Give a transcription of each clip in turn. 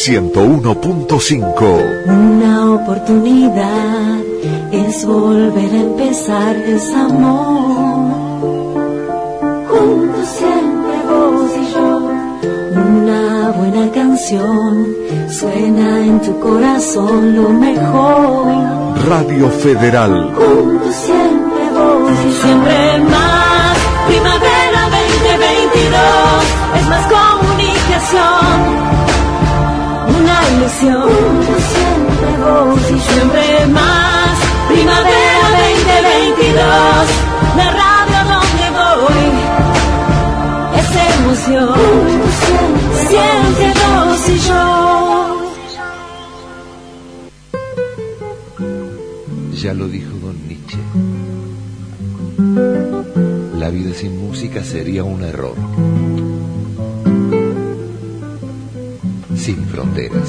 101.5. Una oportunidad es volver a empezar, es amor. Juntos siempre vos y yo. Una buena canción suena en tu corazón, lo mejor. Radio Federal. Juntos siempre vos y siempre más. Primavera 2022 es más comunicación. Una ilusión. Juntos siempre vos y siempre más. Primavera 2022, la radio donde voy es emoción. Siempre vos y yo. Ya lo dijo don Nietzsche. La vida sin música sería un error. Sin fronteras.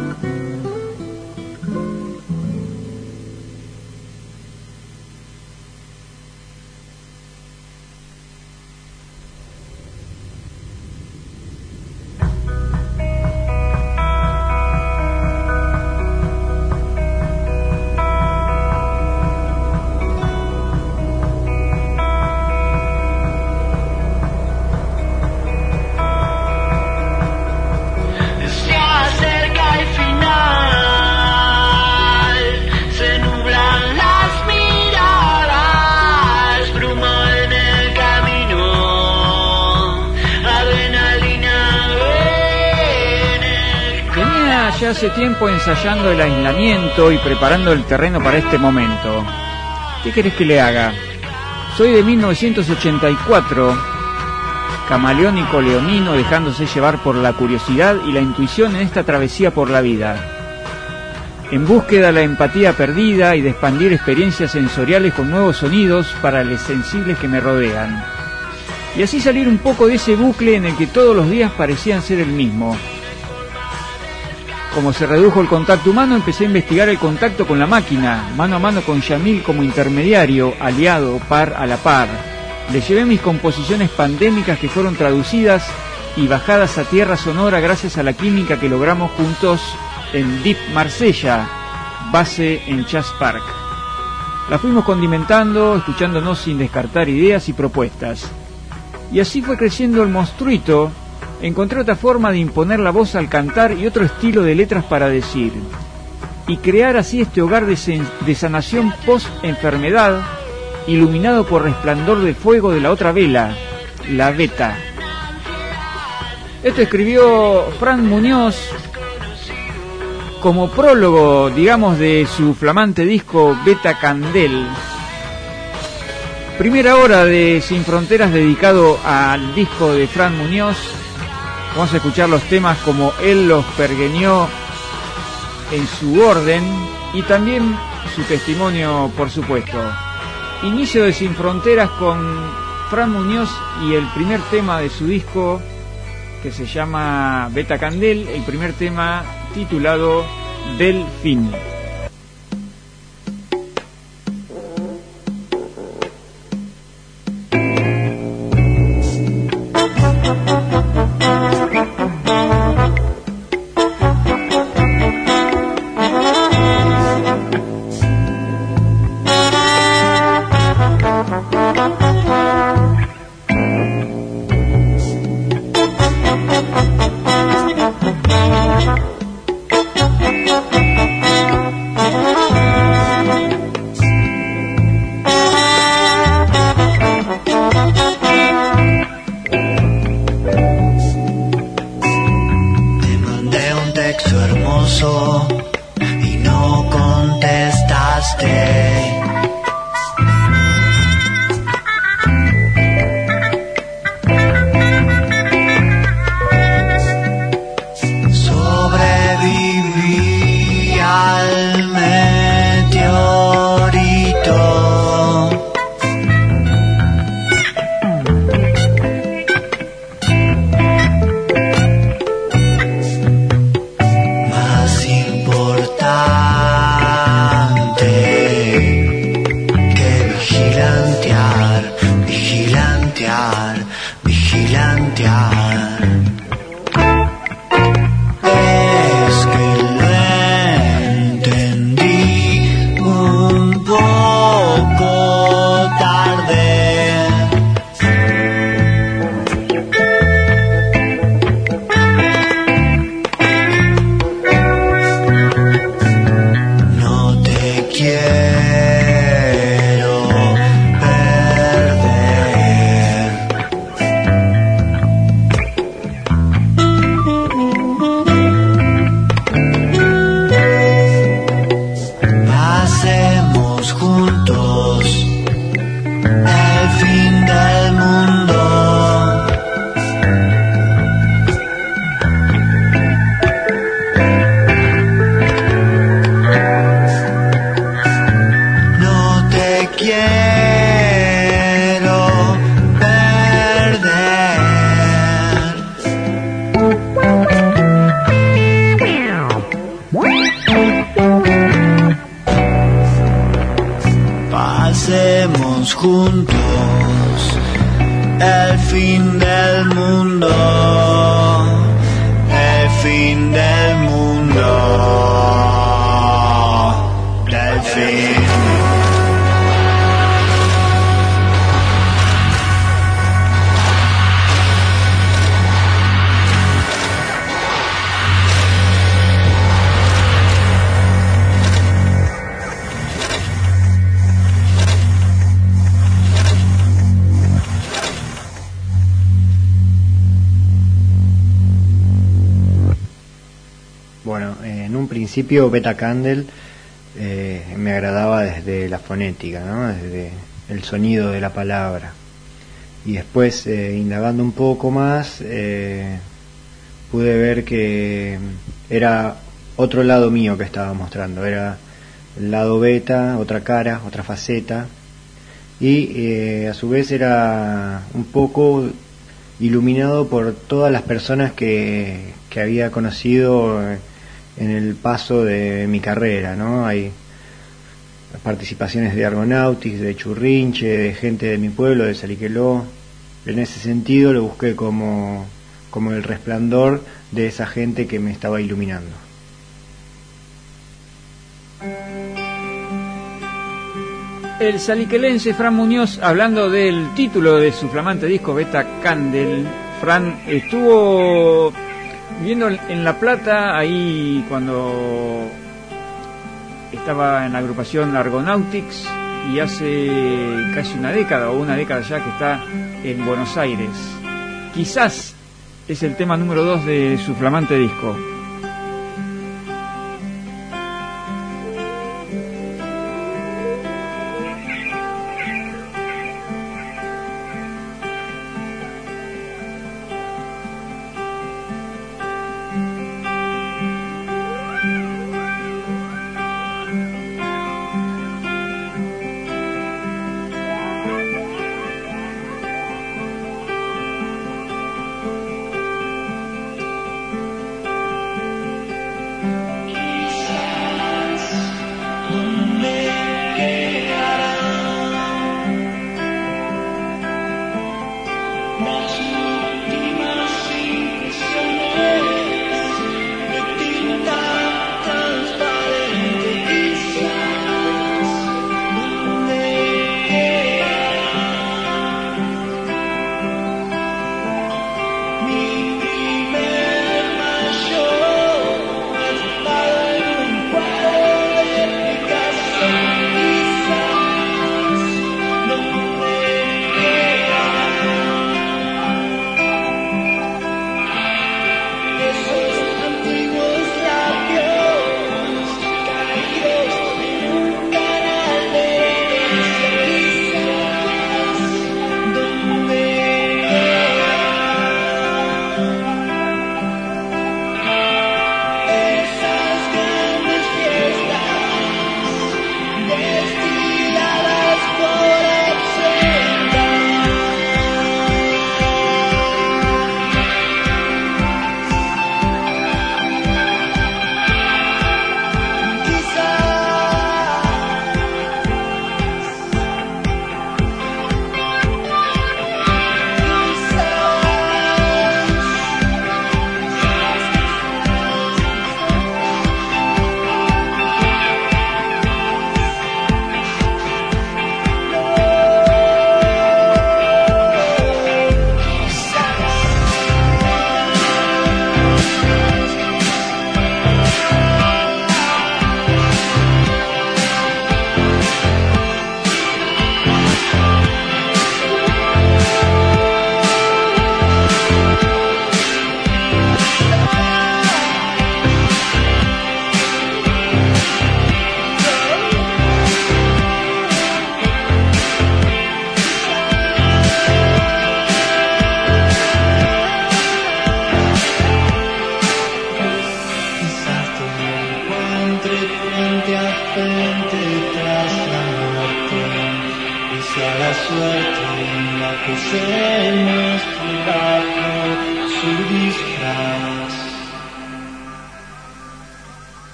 Hace tiempo ensayando el aislamiento y preparando el terreno para este momento. ¿Qué querés que le haga? Soy de 1984, camaleónico leonino, dejándose llevar por la curiosidad y la intuición en esta travesía por la vida. En búsqueda de la empatía perdida y de expandir experiencias sensoriales con nuevos sonidos para los sensibles que me rodean. Y así salir un poco de ese bucle en el que todos los días parecían ser el mismo. Como se redujo el contacto humano, empecé a investigar el contacto con la máquina, mano a mano con Yamil como intermediario, aliado, par a la par. Le llevé mis composiciones pandémicas que fueron traducidas y bajadas a tierra sonora gracias a la química que logramos juntos en Deep Marsella, base en Jazz Park. La fuimos condimentando, escuchándonos sin descartar ideas y propuestas. Y así fue creciendo el monstruito. Encontré otra forma de imponer la voz al cantar y otro estilo de letras para decir. Y crear así este hogar de sanación post-enfermedad, iluminado por resplandor de fuego de la otra vela, la Beta. Esto escribió Fran Muñoz como prólogo, digamos, de su flamante disco Beta Candel. Primera hora de Sin Fronteras dedicado al disco de Fran Muñoz. Vamos a escuchar los temas como él los pergeñó en su orden y también su testimonio, por supuesto. Inicio de Sin Fronteras con Fran Muñoz y el primer tema de su disco que se llama Beta Candel, el primer tema titulado Delfín. Más importante juntos el fin del mundo, el fin del mundo, del fin. Bueno, en un principio Beta Candle me agradaba desde la fonética, ¿no? Desde el sonido de la palabra. Y después, indagando un poco más, pude ver que era otro lado mío que estaba mostrando. Era el lado beta, otra cara, otra faceta. Y a su vez era un poco iluminado por todas las personas que había conocido en el paso de mi carrera, ¿no? Hay participaciones de Argonautics, de Churrinche, de gente de mi pueblo, de Saliqueló. En ese sentido lo busqué como el resplandor de esa gente que me estaba iluminando. El saliquelense Fran Muñoz, hablando del título de su flamante disco Beta Candle. Fran estuvo viviendo en La Plata, ahí cuando estaba en la agrupación Argonautics, y hace casi una década ya que está en Buenos Aires. Quizás es el tema número 2 de su flamante disco.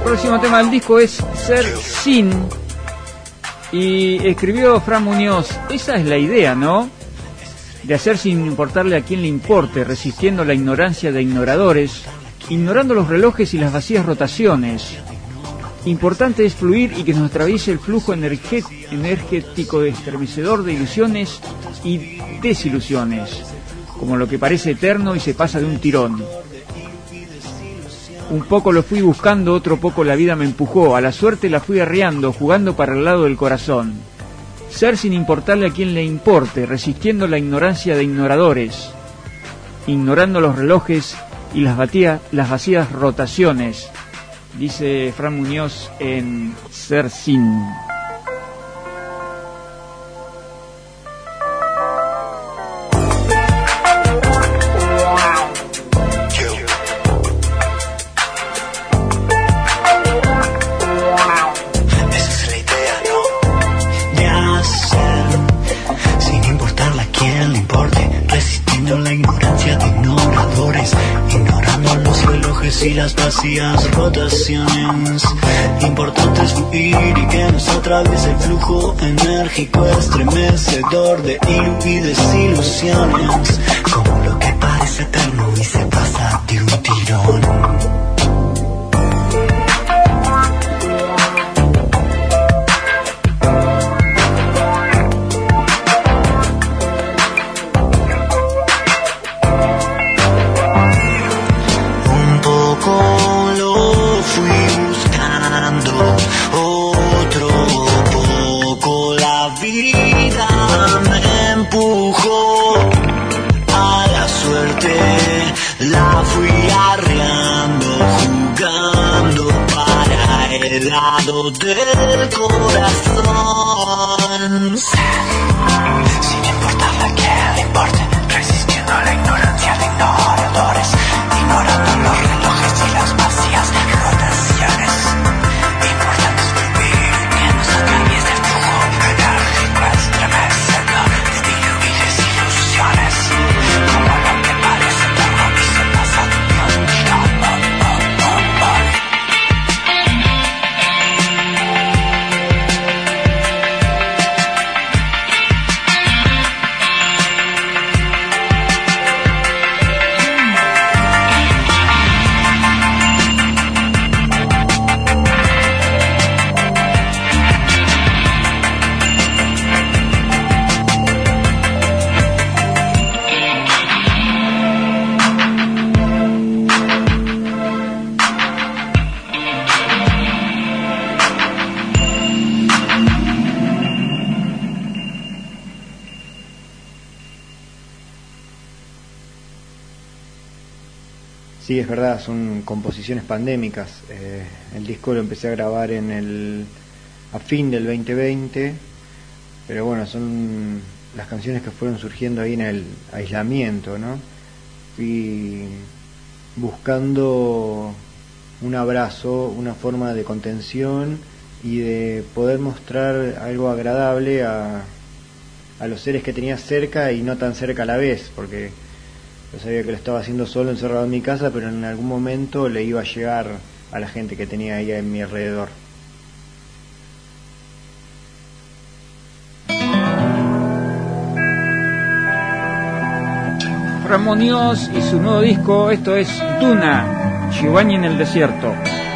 próximo tema del disco es Ser Sin. Y escribió Fran Muñoz, esa es la idea, ¿no? De hacer sin importarle a quién le importe, resistiendo la ignorancia de ignoradores, ignorando los relojes y las vacías rotaciones. Importante es fluir y que nos atraviese el flujo energético estremecedor de ilusiones y desilusiones, como lo que parece eterno y se pasa de un tirón. Un poco lo fui buscando, otro poco la vida me empujó, a la suerte la fui arreando, jugando para el lado del corazón. Ser sin importarle a quien le importe, resistiendo la ignorancia de ignoradores, ignorando los relojes y las vacías rotaciones, dice Fran Muñoz en Ser Sin. Y las vacías rotaciones. Importante es fluir y que nos atraviese el flujo enérgico estremecedor de y desilusiones, como lo que parece eterno y se pasa de un tirón. La fui arreando, jugando para el lado del corazón. Sin importarle a quién le importe, resistiendo a la ignorancia de ignoradores, ignorando los relojes y las vacías rotaciones. Importante es vivir que nos atraviese el flujo enérgico estremecedor de y desilusiones, como lo que parece eterno y se pasa de un tirón. Sí, es verdad, son composiciones pandémicas. El disco lo empecé a grabar a fin del 2020, pero bueno, son las canciones que fueron surgiendo ahí en el aislamiento, ¿no? Fui buscando un abrazo, una forma de contención y de poder mostrar algo agradable a los seres que tenía cerca y no tan cerca a la vez, porque yo sabía que lo estaba haciendo solo, encerrado en mi casa, pero en algún momento le iba a llegar a la gente que tenía ahí en mi alrededor. Fran Muñoz y su nuevo disco, esto es Duna, Giovanni en el desierto.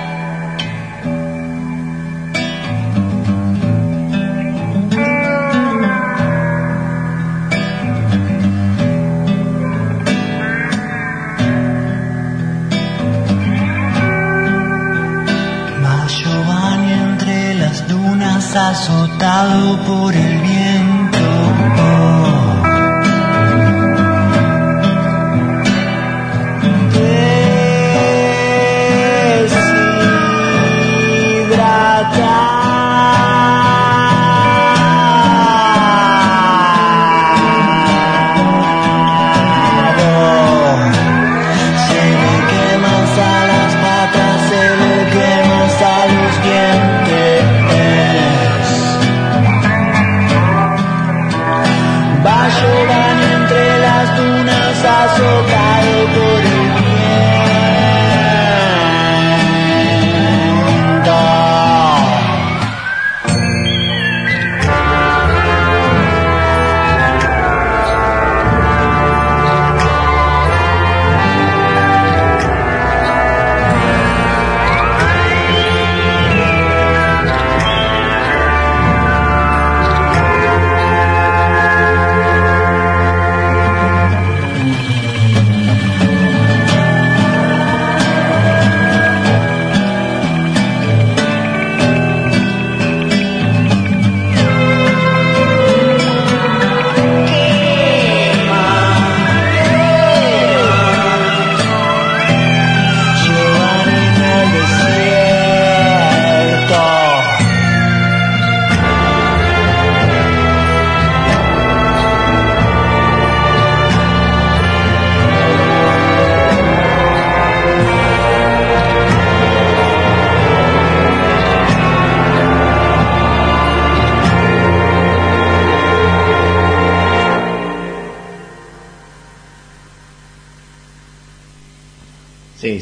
Azotado por el viento, deshidratado. Se le queman a las patas, se le queman a los dientes.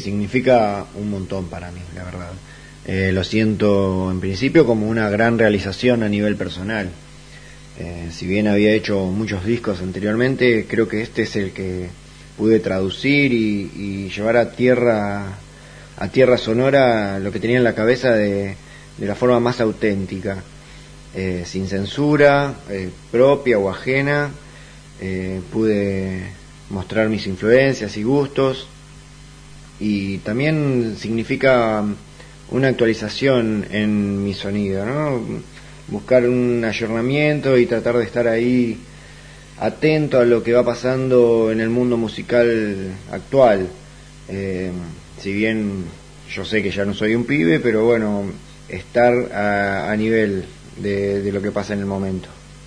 significa un montón para mí, la verdad. Lo siento en principio como una gran realización a nivel personal. Si bien había hecho muchos discos anteriormente, creo que este es el que pude traducir y llevar a tierra sonora lo que tenía en la cabeza de la forma más auténtica, sin censura, propia o ajena. Pude mostrar mis influencias y gustos, y también significa una actualización en mi sonido, ¿no? Buscar un ayornamiento y tratar de estar ahí atento a lo que va pasando en el mundo musical actual. Si bien yo sé que ya no soy un pibe, pero bueno, estar a nivel de lo que pasa en el momento.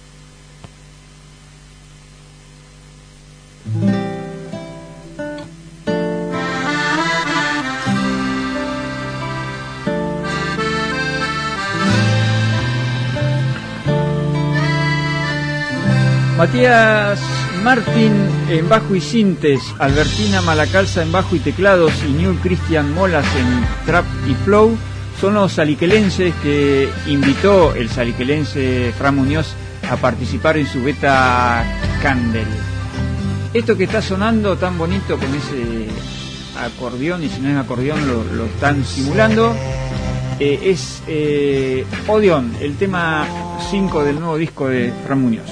Matías Martín en bajo y sintes, Albertina Malacalza en bajo y teclados y New Christian Molas en trap y flow son los saliquelenses que invitó el saliquelense Fran Muñoz a participar en su Beta Candle. Esto que está sonando tan bonito con ese acordeón, y si no es acordeón lo están simulando, es Odeón, el tema 5 del nuevo disco de Fran Muñoz.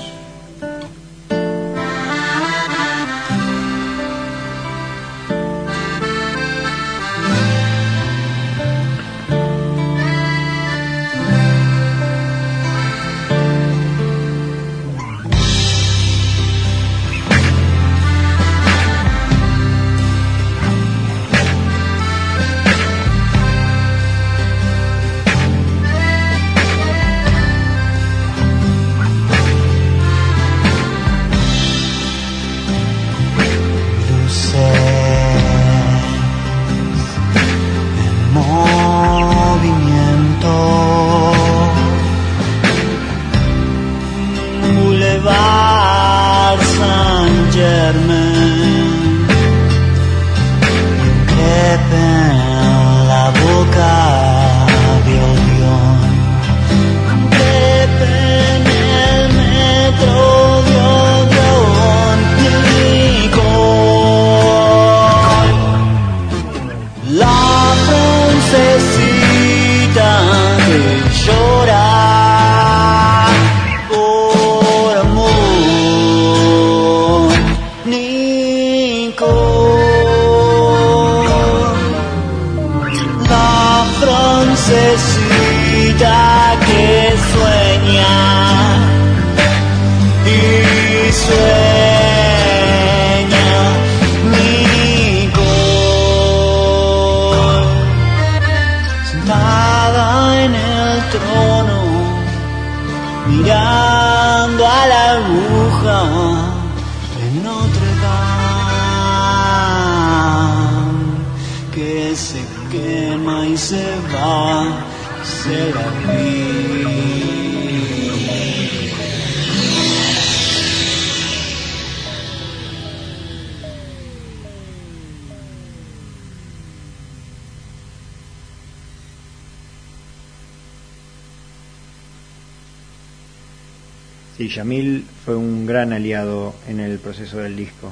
Sí, Yamil fue un gran aliado en el proceso del disco.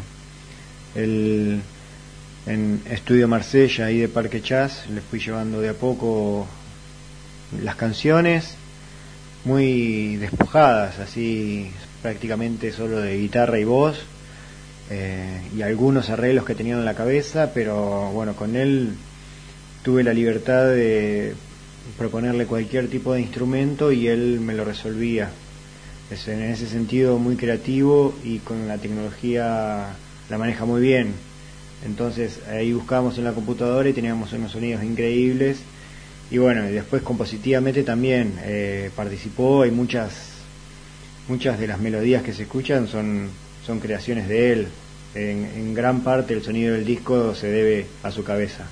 Él, en Estudio Marsella, ahí de Parque Chas, le fui llevando de a poco las canciones, muy despojadas, así prácticamente solo de guitarra y voz, y algunos arreglos que tenían en la cabeza, pero bueno, con él tuve la libertad de proponerle cualquier tipo de instrumento y él me lo resolvía. En ese sentido muy creativo, y con la tecnología la maneja muy bien. Entonces ahí buscábamos en la computadora y teníamos unos sonidos increíbles, y bueno, y después compositivamente también participó, y muchas de las melodías que se escuchan son creaciones de él. En gran parte el sonido del disco se debe a su cabeza.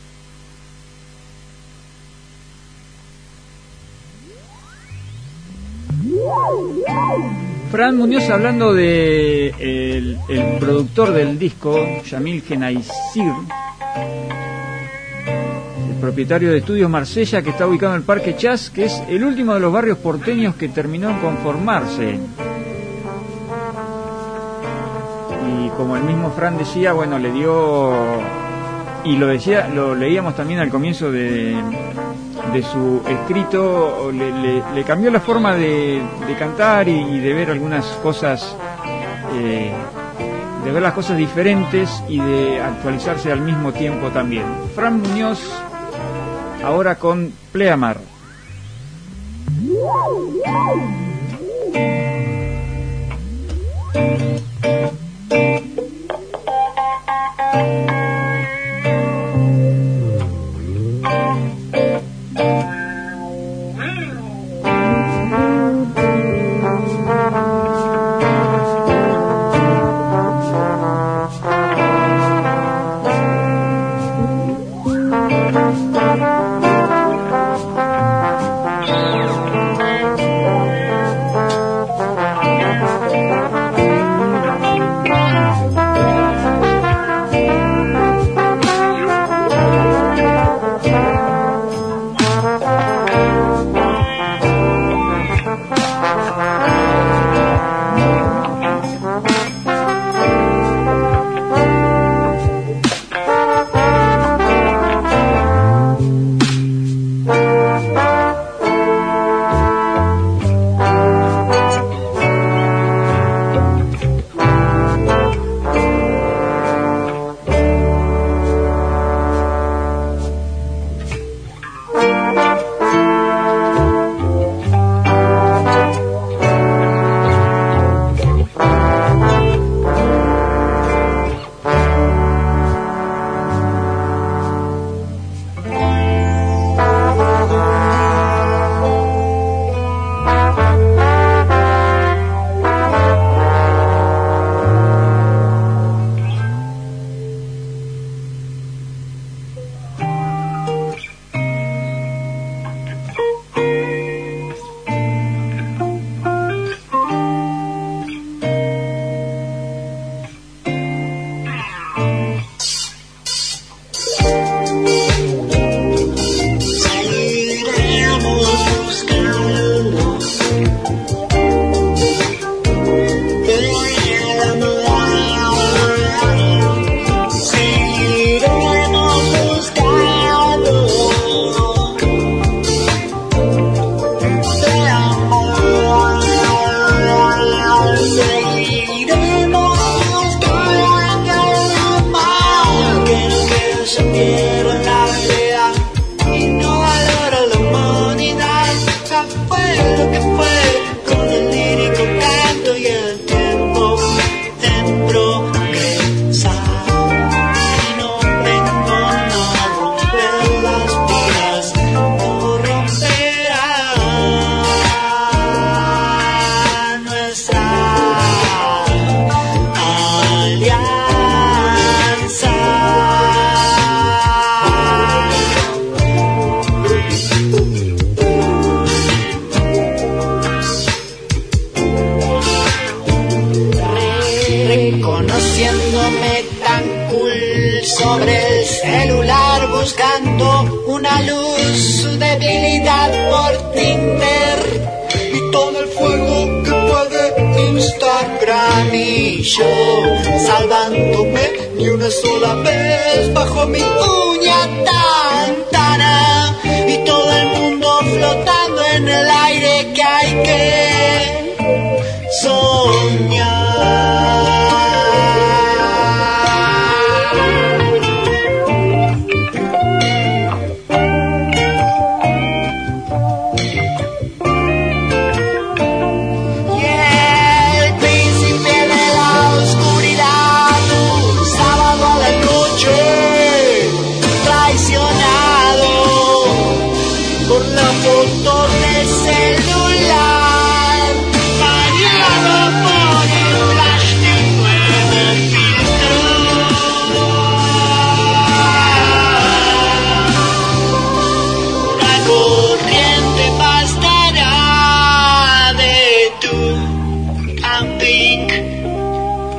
Fran Muñoz, hablando de el productor del disco, Yamil Genaysir, propietario de Estudios Marsella, que está ubicado en el Parque Chas, que es el último de los barrios porteños que terminó en conformarse. Y como el mismo Fran decía, bueno, le dio, y lo decía, lo leíamos también al comienzo de su escrito, le cambió la forma de cantar y de ver algunas cosas, de ver las cosas diferentes y de actualizarse al mismo tiempo también. Fran Muñoz, ahora con Pleamar.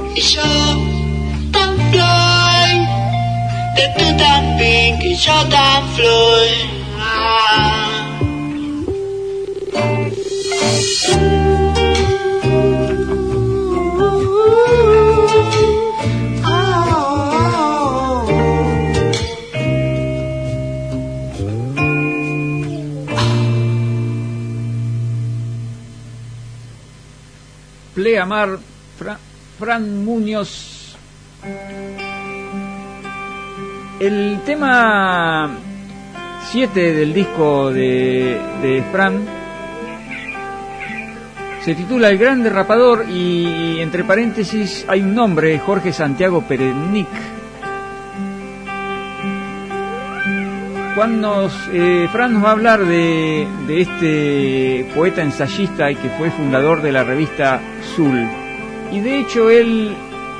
Yo también Pleamar, Fran Muñoz. El tema 7 del disco de Fran se titula El Gran Derrapador y entre paréntesis hay un nombre, Jorge Santiago Perednik. Cuando Fran nos va a hablar de este poeta ensayista y que fue fundador de la revista Zul, y de hecho él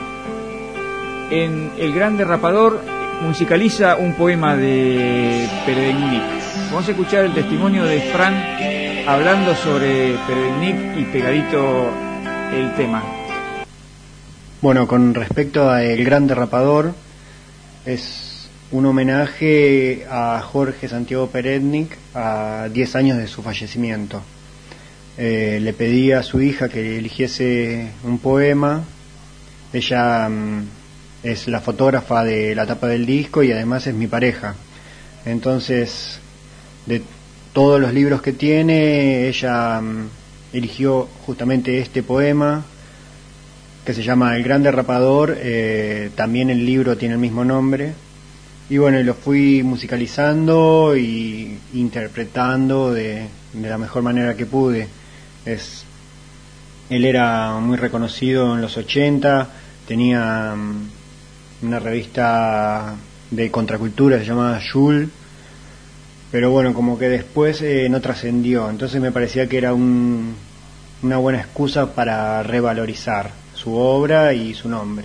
en El Gran Derrapador musicaliza un poema de Perednik. Vamos a escuchar el testimonio de Fran hablando sobre Perednik y pegadito el tema. Bueno, con respecto a El Gran Derrapador, es un homenaje a Jorge Santiago Perednik a 10 años de su fallecimiento. Le pedí a su hija que eligiese un poema. Ella es la fotógrafa de la tapa del disco y además es mi pareja. Entonces, de todos los libros que tiene, ella eligió justamente este poema que se llama El Gran Derrapador. También el libro tiene el mismo nombre. Y bueno, lo fui musicalizando y interpretando de la mejor manera que pude. Él era muy reconocido en los 80, tenía una revista de contracultura, se llamaba Zul, pero bueno, como que después no trascendió. Entonces me parecía que era una buena excusa para revalorizar su obra y su nombre.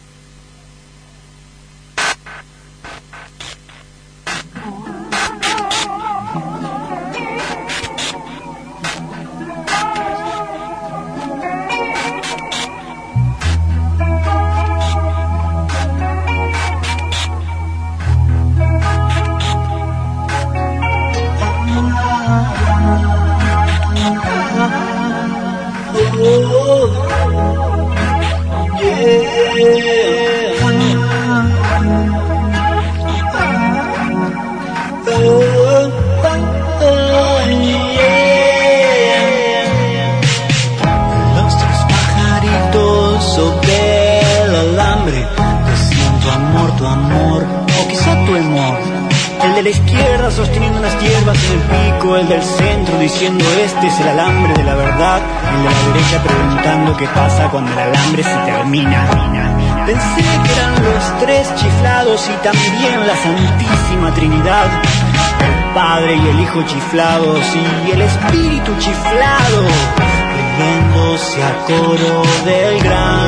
Sosteniendo unas hierbas en el pico, el del centro diciendo este es el alambre de la verdad, el de la derecha preguntando qué pasa cuando el alambre se termina. Pensé que eran los tres chiflados y también la Santísima Trinidad, el Padre y el Hijo chiflados y el Espíritu chiflado, riéndose a coro del gran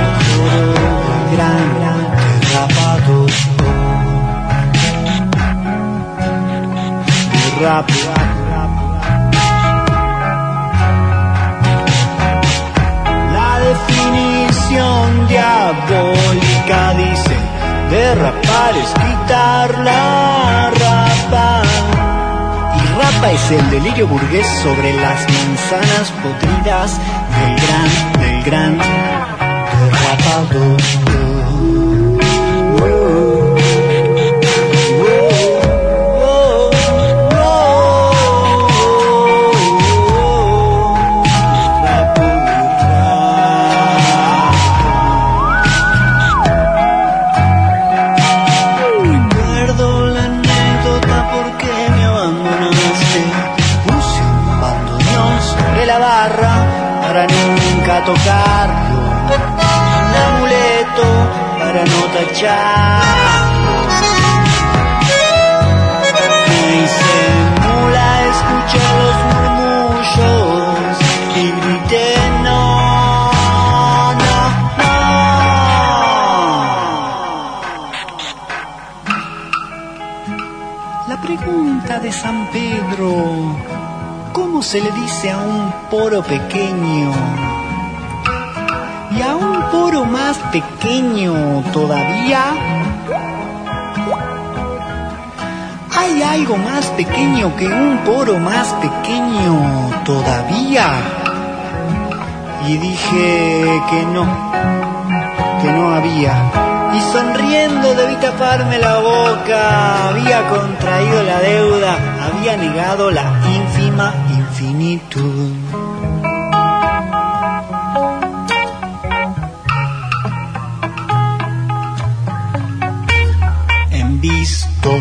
derrapador. Rap. La definición diabólica dice: derrapar es quitar la rapa. Y rapa es el delirio burgués sobre las manzanas podridas del gran derrapador. Tocarlo, un amuleto para no tachar. Me hice mula, escuché los murmullos y grité no. La pregunta de San Pedro: ¿cómo se le dice a un poro pequeño? Y a un poro más pequeño todavía, ¿Hay algo más pequeño que un poro más pequeño todavía? Y dije que no había. Y sonriendo debí taparme la boca. Había contraído la deuda, había negado la ínfima infinitud. En visto.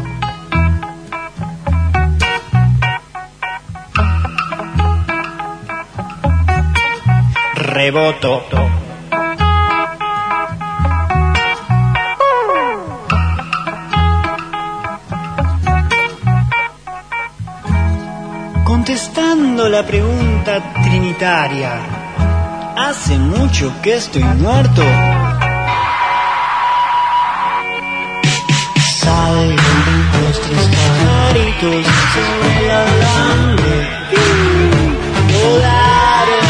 Reboto. Contestando la pregunta trinitaria, ¿hace mucho que estoy muerto? Salgan los tres pajaritos sobre el alambre. Volaron.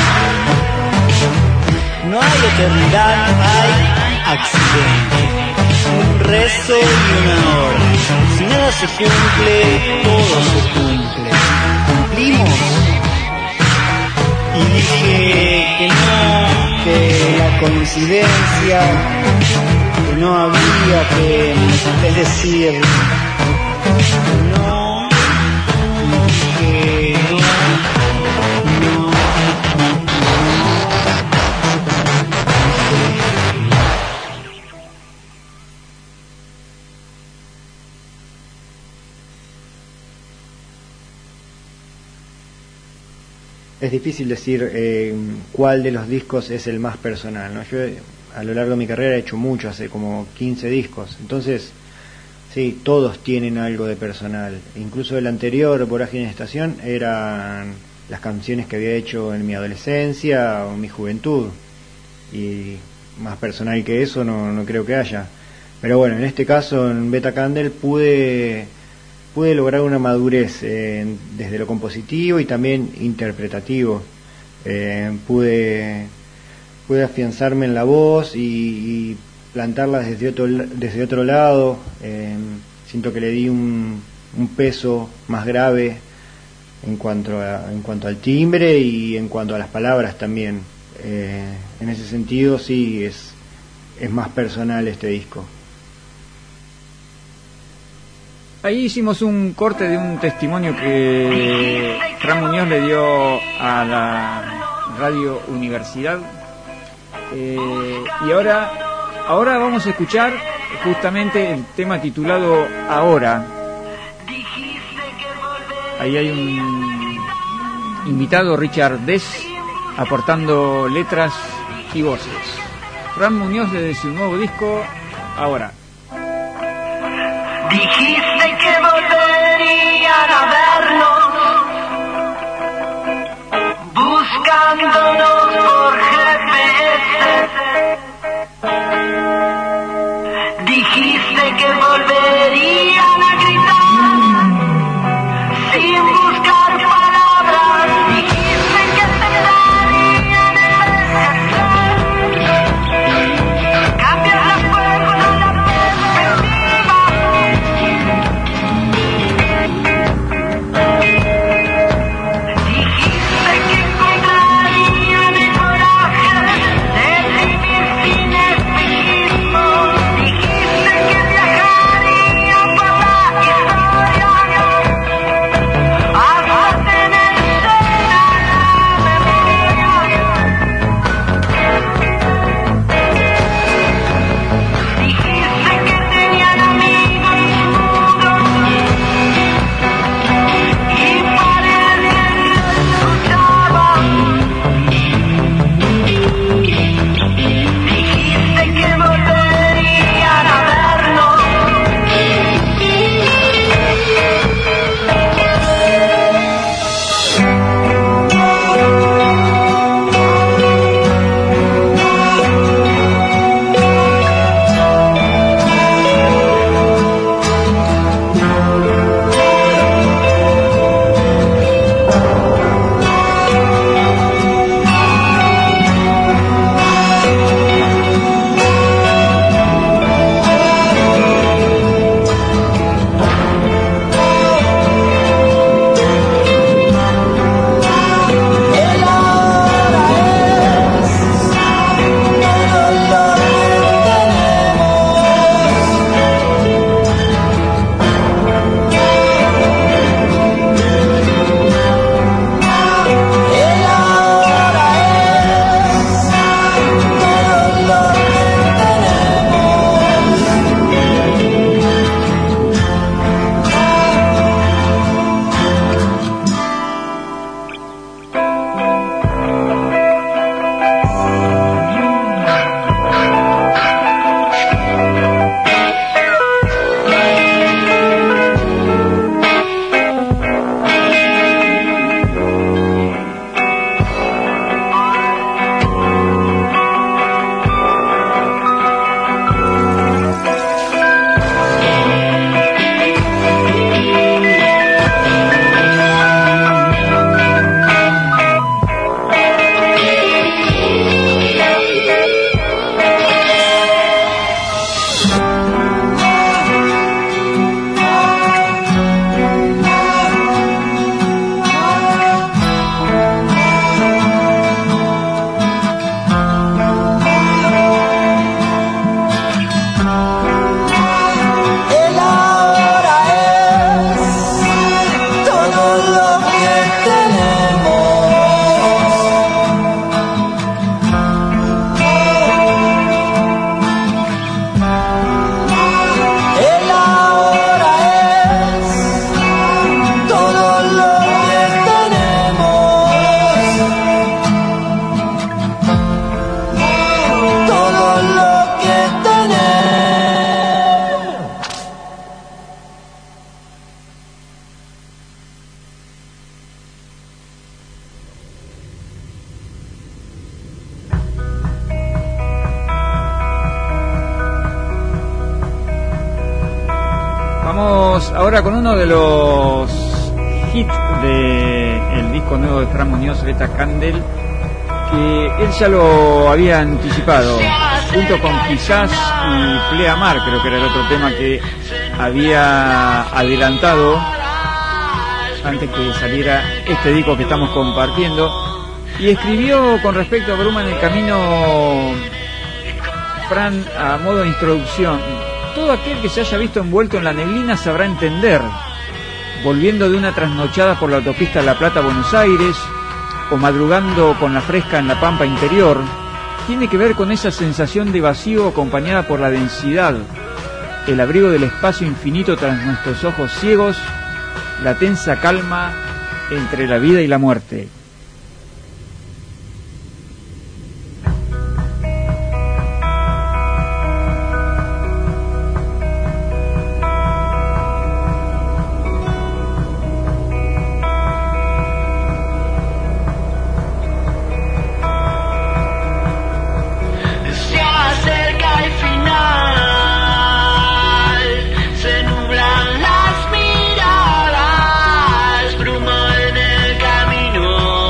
No hay eternidad, hay accidente. Un rezo y una hora. Si nada se cumple, todo se cumple. Cumplimos. Y dije que no, que la coincidencia, que no había que, es decir, no, dije no. Es difícil decir cuál de los discos es el más personal, ¿no? Yo a lo largo de mi carrera he hecho mucho, hace como 15 discos, entonces sí, todos tienen algo de personal. Incluso el anterior, Vorágine de Estación, eran las canciones que había hecho en mi adolescencia o mi juventud, y más personal que eso no creo que haya. Pero bueno, en este caso en Beta Candle pude lograr una madurez desde lo compositivo y también interpretativo. Pude afianzarme en la voz y plantarla desde otro lado. Siento que le di un peso más grave en cuanto al timbre y en cuanto a las palabras también. En ese sentido sí es más personal este disco. Ahí hicimos un corte de un testimonio que Fran Muñoz le dio a la Radio Universidad. Y ahora vamos a escuchar justamente el tema titulado Ahora. Ahí hay un invitado, Richard Dess, aportando letras y voces. Fran Muñoz desde su nuevo disco, Ahora. Dijiste que volverían a vernos, buscándonos por GPS. Dijiste que volverían a gritar, sin buscar palabras. Dijiste que te darían envejecer. Cambias la fuerza, la perspectiva. ahora con uno de los hits del disco nuevo de Fran Muñoz, Beta Candle, que él ya lo había anticipado, junto con Quizás y Pleamar, creo que era el otro tema que había adelantado antes que saliera este disco que estamos compartiendo. Y escribió con respecto a Bruma en el Camino, Fran, a modo de introducción: todo aquel que se haya visto envuelto en la neblina sabrá entender, volviendo de una trasnochada por la autopista La Plata a Buenos Aires, o madrugando con la fresca en la pampa interior, tiene que ver con esa sensación de vacío acompañada por la densidad, el abrigo del espacio infinito tras nuestros ojos ciegos, la tensa calma entre la vida y la muerte. Bruma en el camino.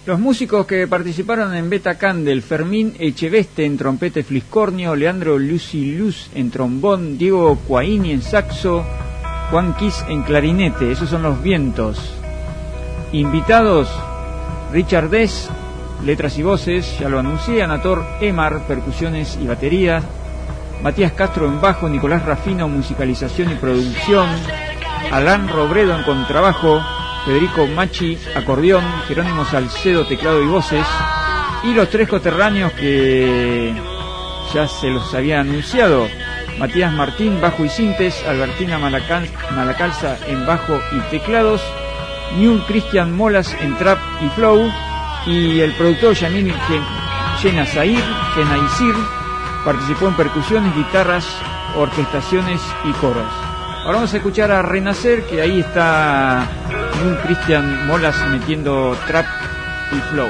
Los músicos que participaron en Beta Candle: Fermín Echeveste en trompeta y fliscornio, Leandro Lucy Luz en trombón, Diego Cuaini en saxo, Juan Quis en clarinete. Esos son los vientos. Invitados: Richard Dess, letras y voces, ya lo anuncié, Anator Emar, percusiones y batería, Matías Castro en bajo, Nicolás Rafino, musicalización y producción, Alan Robredo en contrabajo, Federico Machi, acordeón, Jerónimo Salcedo, teclado y voces, y los tres coterráneos que ya se los había anunciado: Matías Martín, bajo y sintes, Albertina Malacalza en bajo y teclados, Newell Cristian Molas en trap y flow, y el productor Yamil Genaisir participó en percusiones, guitarras, orquestaciones y coros. Ahora vamos a escuchar a Renacer, que ahí está un Cristian Molas metiendo trap y flow.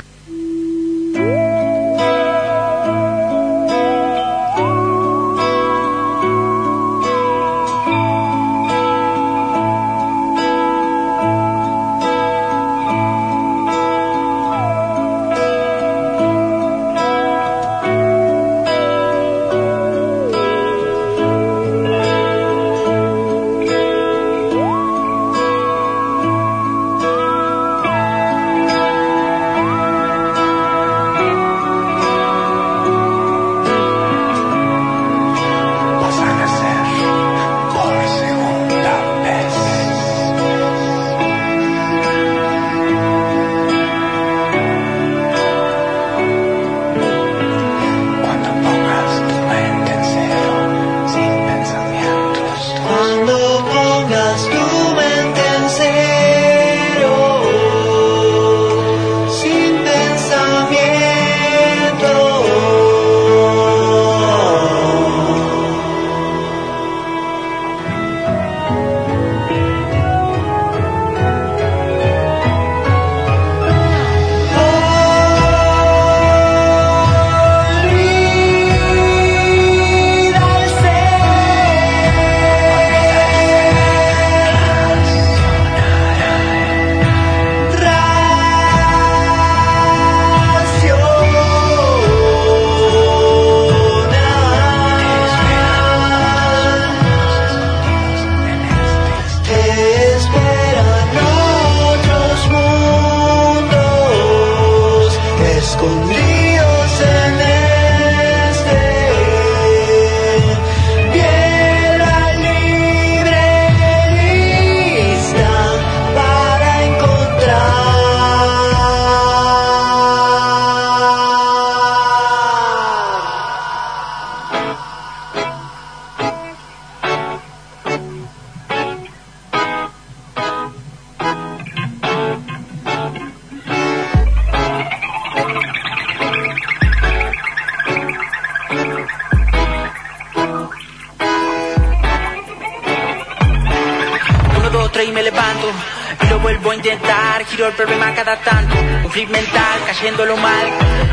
Giro el problema cada tanto, un flip mental, cayéndolo mal.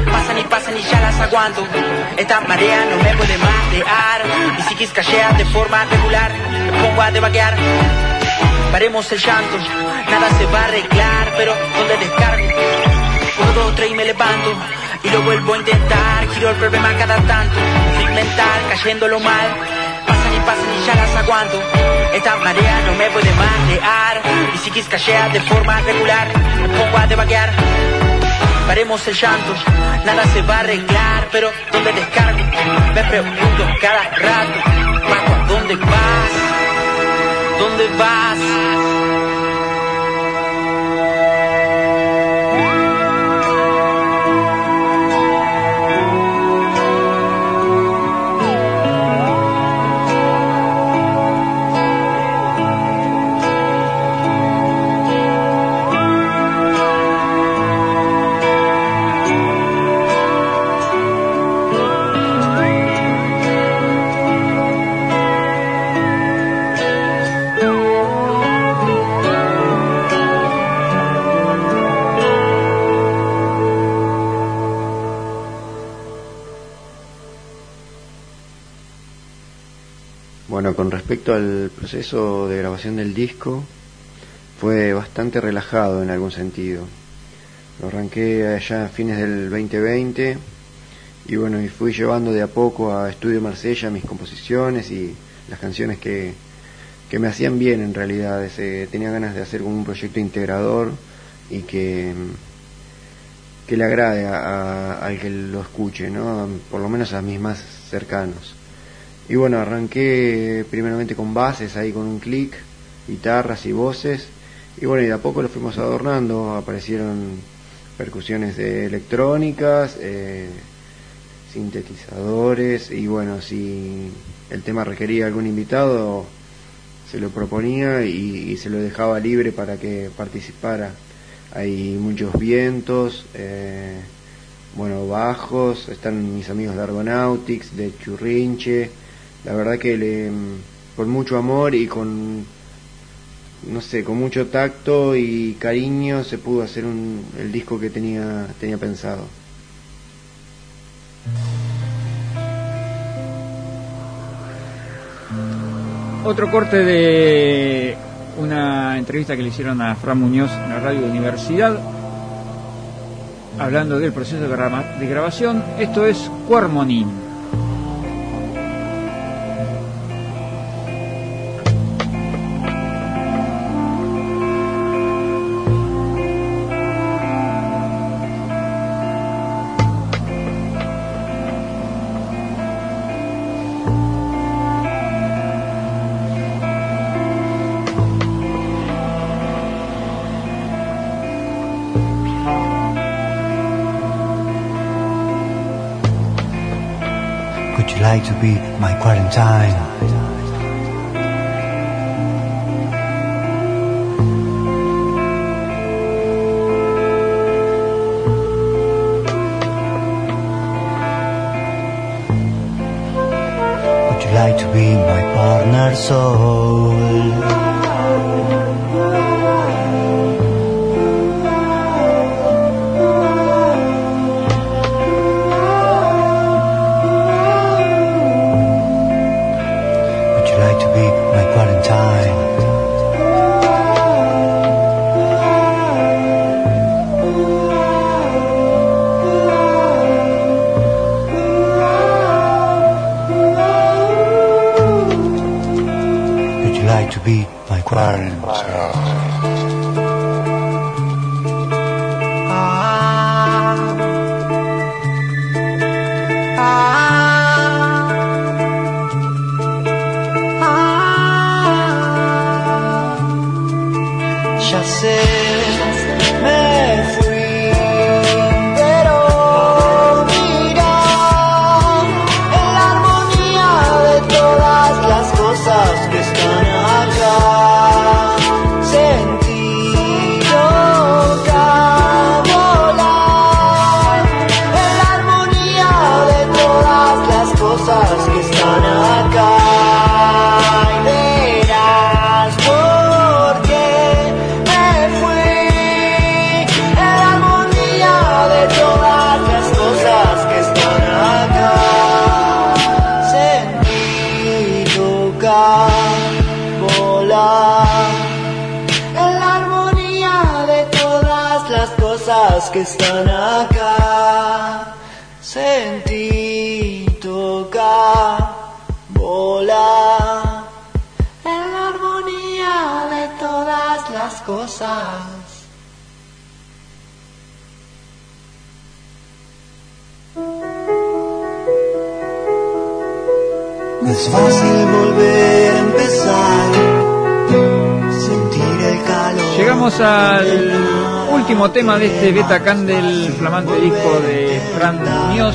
Pasan y ya las aguanto. Esta marea no me puede marear. Mi psiquis callea de forma regular. Me pongo a devaguear. Paremos el llanto, nada se va a arreglar. Pero ¿dónde descargo? 1, 2, 3 y me levanto. Y lo vuelvo a intentar. Giro el problema cada tanto, un flip mental, cayéndolo mal. Pasan y ya las aguanto. Esta marea no me puede marear. Mi psiquis callea de forma regular. Me pongo a devaguear. Paremos el llanto, nada se va a arreglar. Pero ¿dónde descargo? Me pregunto cada rato. Paco, ¿a dónde vas? ¿Dónde vas? Bueno, con respecto al proceso de grabación del disco, fue bastante relajado en algún sentido. Lo arranqué allá a fines del 2020 y bueno, y fui llevando de a poco a Estudio Marsella mis composiciones y las canciones que me hacían bien en realidad. Tenía ganas de hacer como un proyecto integrador y que le agrade al que lo escuche, ¿no? Por lo menos a mis más cercanos. Y bueno, arranqué primeramente con bases, ahí con un clic, guitarras y voces, y bueno, y de a poco lo fuimos adornando. Aparecieron percusiones electrónicas, sintetizadores, y bueno, si el tema requería algún invitado, se lo proponía y se lo dejaba libre para que participara. Hay muchos vientos, bueno, bajos, están mis amigos de Argonautics, de Churrinche. La verdad que con mucho amor y con mucho tacto y cariño se pudo hacer el disco que tenía pensado. Otro corte de una entrevista que le hicieron a Fran Muñoz en la radio Universidad, hablando del proceso de grabación. Esto es Cuermonín. Would you like to be my quarantine? Would you like to be my partner soul? To be my quarantine. Ya sé, me fui, pero mira, en la armonía de todas las cosas que están acá, sentido volar, en la armonía de todas las cosas que están acá. Que están acá, sentí, tocar, volar, en la armonía de todas las cosas. No es fácil volver a empezar, sentir el calor. Llegamos al último tema de este Beta Candle, flamante disco de Fran Muñoz.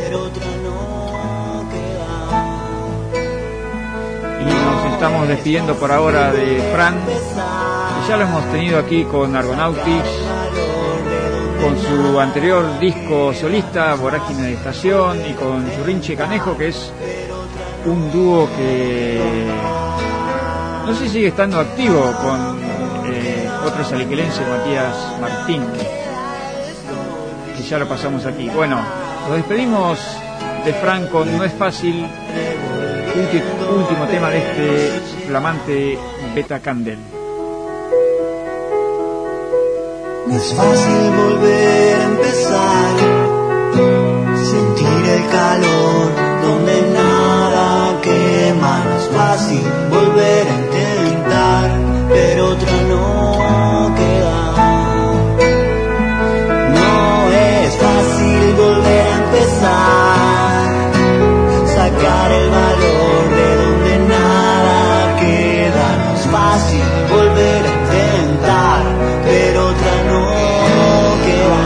Y nos estamos despidiendo por ahora de Fran, que ya lo hemos tenido aquí con Argonautics, con su anterior disco solista, Vorágine de Estación, y con Churrinche Canejo, que es un dúo que no sé si sigue estando activo, con otro saliquelense, Matías Martín, que ya lo pasamos aquí. Bueno, nos despedimos de Fran con No es fácil, último tema de este flamante Beta Candle. No es fácil volver a empezar, sentir el calor donde nada quema. No es fácil volver a intentar, pero otra no queda. No es fácil volver a empezar, sacar el valor de donde nada queda. No es fácil volver a intentar, pero otra no queda.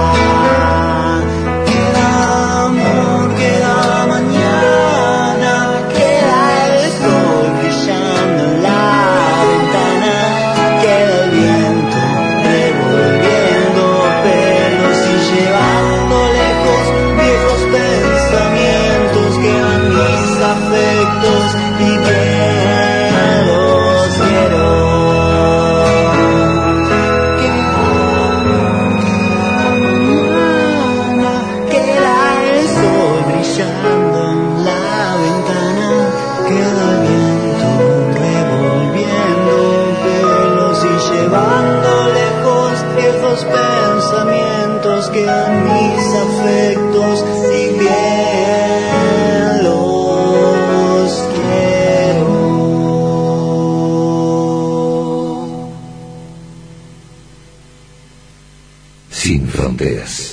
Queda amor, queda mañana, queda el sol brillando en la ventana, queda el viento revolviendo pelos y llevando lejos viejos pensamientos. Quedan mis afectos y que los quiero. Queda el sol brillando en la ventana, queda el viento revolviendo pelos y llevando lejos viejos pensamientos. Quedan mis afectos y bien los quiero. Sin fronteras.